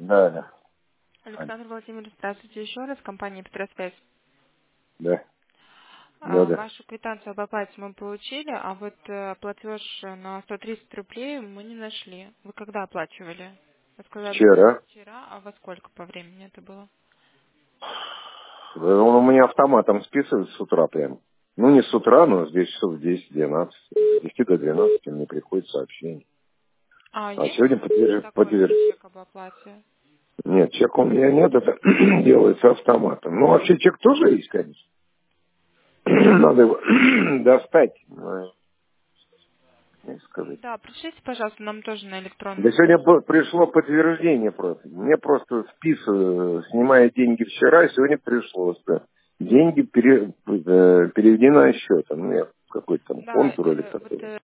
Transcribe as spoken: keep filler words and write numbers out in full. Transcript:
Да, да. Александр Владимирович, здравствуйте еще раз, компания Петросвязь. Да. Да, А, да. Вашу квитанцию об оплате мы получили, а вот э, платеж на сто тридцать рублей мы не нашли. Вы когда оплачивали? Вы сказали Вчера. вчера, а во сколько по времени это было? Он у меня автоматом списывает с утра прям. Ну, не с утра, но здесь часов в десять-двенадцать. С десяти до двенадцати мне приходит сообщение. А А есть сегодня уже подтверждено. такой чек об оплате? Нет, чек у меня нет, это делается автоматом. Ну, вообще чек тоже есть, конечно. Надо его достать. Ну, не сказать. Да, пришлите, пожалуйста, нам тоже на Да электронную сегодня почту. по- пришло подтверждение просто. Мне просто списываю, снимая деньги вчера, сегодня пришло. Что деньги пере- э, переведены на счет. Ну, я какой-то там Да, контур или э, вот такой. э,